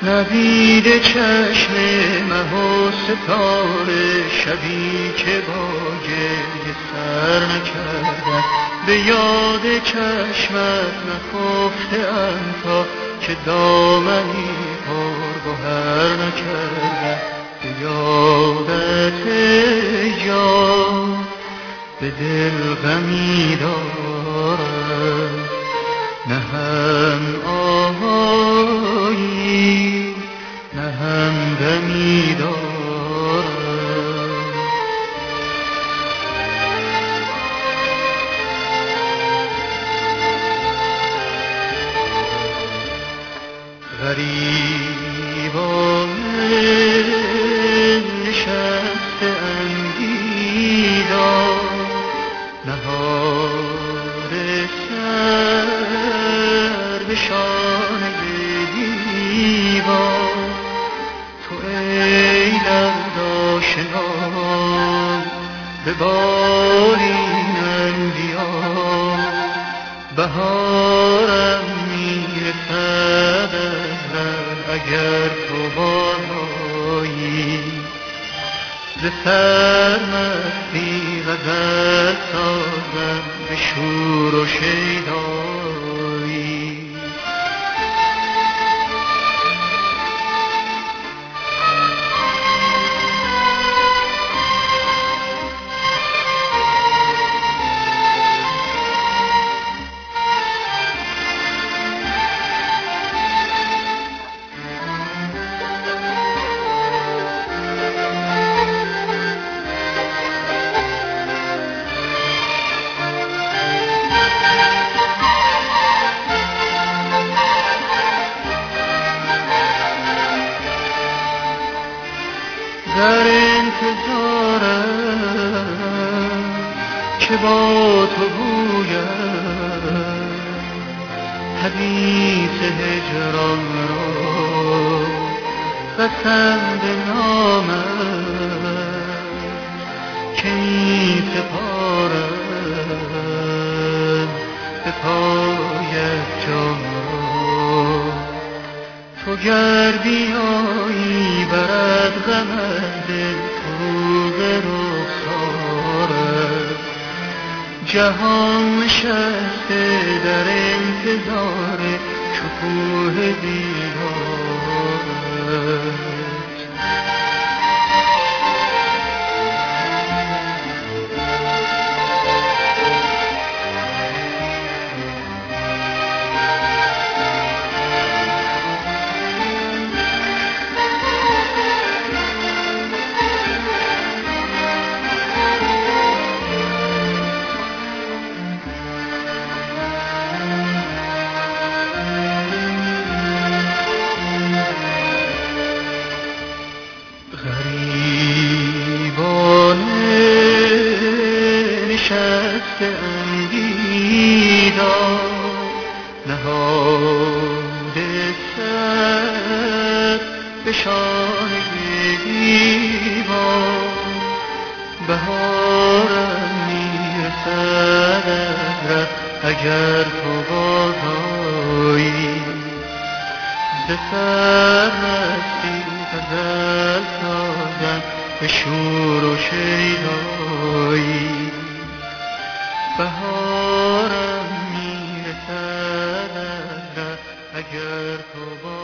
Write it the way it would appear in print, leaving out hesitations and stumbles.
ندیده چشم مه و ستاره شبی که با گریه سر نکردم، به یاد چشمت نخفته ام تا که دامنی پرگوهر نکردم. به یادت جان به دل غمی دارم، نه هم آهایی نه هم دمی دارم. غریبانه نشسته اندیدار، نهاده سر به شانه دیوار. تو ای درد آشنا به بالینم بیا، بهارم میرسد اگر تو بالایی. ز سرمستی غزل سازم به شور و شیدایی. در انتظارم که با تو گویم حدیث هجران را، قسم به نامت که می سپارم به پایت جان را. تو گر بیایی برد غمت دل فروغ رخسارت، جهان نشسته در انتظار شکوه دیدارت. غریبانه نشسته اندیدار، نهاده سر به شانه دیوار. بهارم میرسد از ره اگر تو بازایی. ز سرمستی غزل سازم به شور و شیدایی. بهارم میرسد از ره اگر تو